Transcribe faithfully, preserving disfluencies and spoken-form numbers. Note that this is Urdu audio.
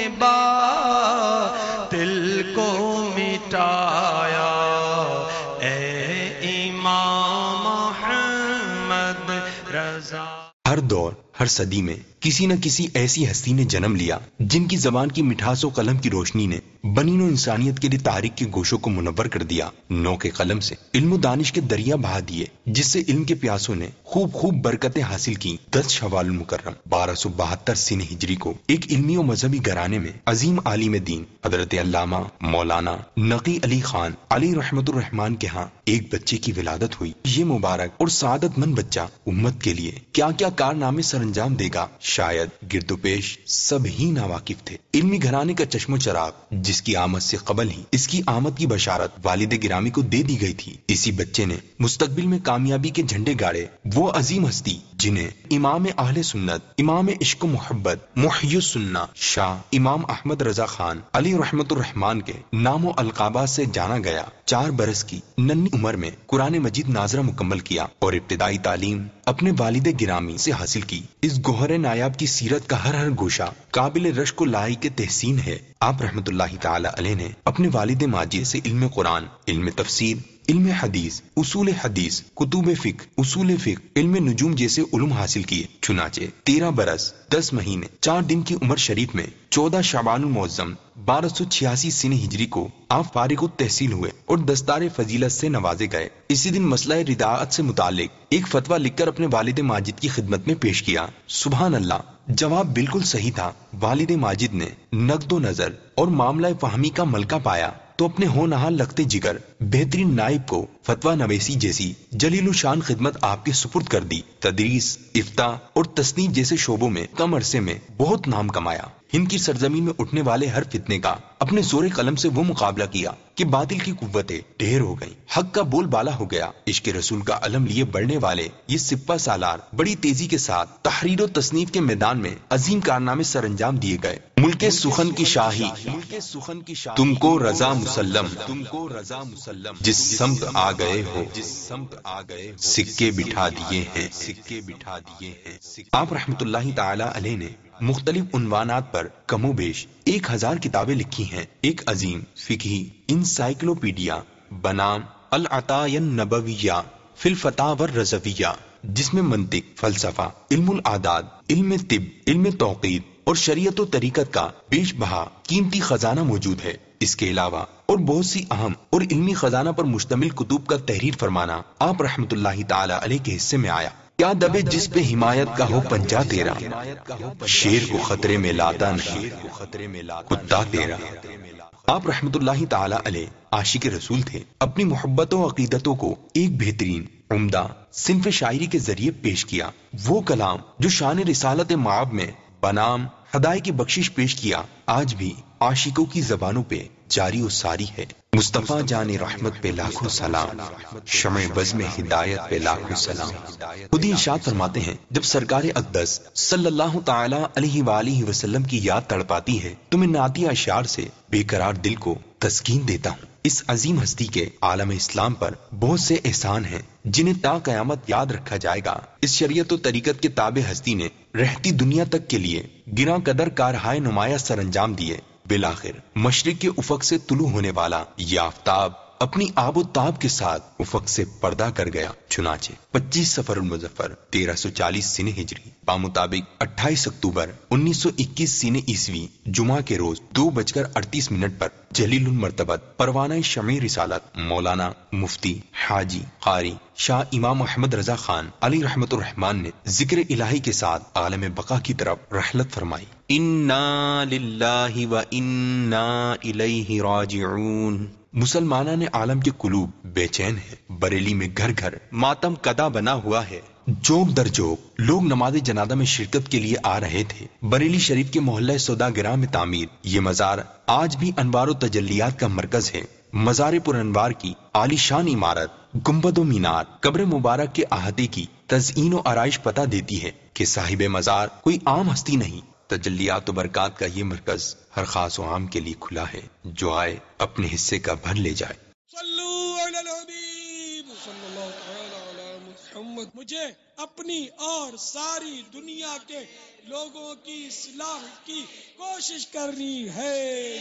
نے باطل کو مٹایا، اے امام محمد رضا۔ ہر دور ہر صدی میں کسی نہ کسی ایسی ہستی نے جنم لیا جن کی زبان کی مٹھاس و قلم کی روشنی نے بنی نوع انسانیت کے لیے تاریخ کے گوشوں کو منور کر دیا۔ نو کے قلم سے علم و دانش کے دریا بہا دیے، جس سے علم کے پیاسوں نے خوب خوب برکتیں حاصل کی۔ دس شوال المکرم بارہ سو بہتر سن ہجری کو ایک علمی و مذہبی گھرانے میں عظیم عالم دین حضرت علامہ مولانا نقی علی خان علی رحمت الرحمان کے ہاں ایک بچے کی ولادت ہوئی۔ یہ مبارک اور سعادت مند بچہ امت کے لیے کیا کیا کارنامے سر انجام دے گا، شاید گرد و پیش سب ہی ناواقف تھے۔ علمی گھرانے کا چشم و چراغ جس کی آمد سے قبل ہی اس کی آمد کی بشارت والد گرامی کو دے دی گئی تھی، اسی بچے نے مستقبل میں کامیابی کے جھنڈے گاڑے۔ وہ عظیم ہستی جنہیں امام اہل سنت، امام عشق و محبت، محی السنہ شاہ امام احمد رضا خان علی رحمت الرحمان کے نام و القابات سے جانا گیا، چار برس کی ننھی عمر میں قرآن مجید ناظرہ مکمل کیا اور ابتدائی تعلیم اپنے والد گرامی سے حاصل کی۔ اس گوہر نایاب کی سیرت کا ہر ہر گوشہ قابل رشک و لائق تحسین ہے۔ آپ رحمت اللہ تعالی علیہ نے اپنے والد ماجد سے علم قرآن، علم تفسیر، علم حدیث، اصول حدیث، کتب فقہ، اصول فقہ، علم نجوم جیسے علوم حاصل کیے۔ چنانچہ تیرہ برس دس مہینے چار دن کی عمر شریف میں چودہ شعبان المعظم بارہ سو چھیاسی سن ہجری کو آپ فارغ التحصیل ہوئے اور دستار فضیلت سے نوازے گئے۔ اسی دن مسئلہ رداعت سے متعلق ایک فتویٰ لکھ کر اپنے والد ماجد کی خدمت میں پیش کیا۔ سبحان اللہ، جواب بالکل صحیح تھا۔ والد ماجد نے نقد و نظر اور معاملہ فہمی کا ملکہ پایا تو اپنے ہونہار لگتے جگر بہترین نائب کو فتویٰ نویسی جیسی جلیل الشان خدمت آپ کے سپرد کر دی۔ تدریس، افتاء اور تصنیف جیسے شعبوں میں کم عرصے میں بہت نام کمایا۔ ہند کی سرزمین میں اٹھنے والے ہر فتنے کا اپنے زور قلم سے وہ مقابلہ کیا کہ باطل کی قوتیں ڈھیر ہو گئیں، حق کا بول بالا ہو گیا۔ عشق رسول کا علم لیے بڑھنے والے یہ سپہ سالار بڑی تیزی کے ساتھ تحریر و تصنیف کے میدان میں عظیم کارنامے سر انجام دیے گئے۔ ملک سخن کی شاہی تم کو رضا مسلم، تم کو رضا مسلم جس سمت آ گئے ہو، جس سمت آ گئے ہو سکے بٹھا دیے ہیں، سکے بٹھا دیے ہیں۔ آپ رحمت اللہ تعالی علیہ نے مختلف عنوانات پر کم و بیش ایک ہزار کتابیں لکھی ہیں۔ ایک عظیم فقہی انسائکلوپیڈیا بنام العطایا النبویہ فی الفتاوی الرضویہ، جس میں منطق، فلسفہ، علم العادات، علم طب، علم توقید اور شریعت و طریقت کا بیش بہا قیمتی خزانہ موجود ہے۔ اس کے علاوہ اور بہت سی اہم اور علمی خزانہ پر مشتمل کتب کا تحریر فرمانا آپ رحمت اللہ تعالی علیہ کے حصے میں آیا۔ کیا دبے جس پہ حمایت کا ہو پنجہ تیرا، شیر کو خطرے میں لاتا نہیں کتا تیرا۔ آپ رحمت اللہ تعالی علیہ عاشق رسول تھے۔ اپنی محبتوں و عقیدتوں کو ایک بہترین عمدہ صنف شاعری کے ذریعے پیش کیا۔ وہ کلام جو شان رسالت معاب میں بنام ہدایہ کی بخشش پیش کیا، آج بھی عاشقوں کی زبانوں پہ جاری و ساری ہے۔ مصطفیٰ جان رحمت پہ لاکھوں سلام، شمع بزم ہدایت پہ لاکھوں سلام۔ خود ہی ارشاد فرماتے ہیں، جب سرکار اقدس صلی اللہ تعالی علیہ وآلہ وسلم کی یاد تڑپاتی ہے تو میں نعتیہ اشعار سے بے قرار دل کو تسکین دیتا ہوں۔ اس عظیم ہستی کے عالم اسلام پر بہت سے احسان ہیں جنہیں تا قیامت یاد رکھا جائے گا۔ اس شریعت و طریقت کے تابع ہستی نے رہتی دنیا تک کے لیے گراں قدر کارہائے نمایاں سر انجام دیے۔ بالآخر مشرق کے افق سے طلوع ہونے والا یہ آفتاب اپنی آب و تاب کے ساتھ افق سے پردہ کر گیا۔ چنانچہ پچیس سفر المظفر تیرہ سو چالیس سن ہجری بامطابق اٹھائیس اکتوبر انیس سو اکیس سن عیسوی جمعہ کے روز دو بج کر اڑتیس منٹ پر جلیل المرتبت پروانہ شمع رسالت مولانا مفتی حاجی قاری شاہ امام احمد رضا خان علی رحمت الرحمان نے ذکر الہی کے ساتھ عالم بقا کی طرف رحلت فرمائی۔ انا للہ و انا الیہ راجعون۔ مسلمانان نے عالم کے قلوب بے چین ہے۔ بریلی میں گھر گھر ماتم کدا بنا ہوا ہے۔ جوگ در جوگ لوگ نماز جنازہ میں شرکت کے لیے آ رہے تھے۔ بریلی شریف کے محلہ سوداگراں میں تعمیر یہ مزار آج بھی انوار و تجلیات کا مرکز ہے۔ مزار پر انوار کی عالی شان عمارت، گنبد و مینار قبر مبارک کے احاطے کی تزئین و آرائش پتہ دیتی ہے کہ صاحب مزار کوئی عام ہستی نہیں۔ تجلیات و برکات کا یہ مرکز ہر خاص و عام کے لیے کھلا ہے، جو آئے اپنے حصے کا بھر لے جائے۔ صلو علی الحبیب صلی اللہ تعالی علی محمد تعبد، مجھے اپنی اور ساری دنیا کے لوگوں کی اصلاح کی کوشش کرنی ہے۔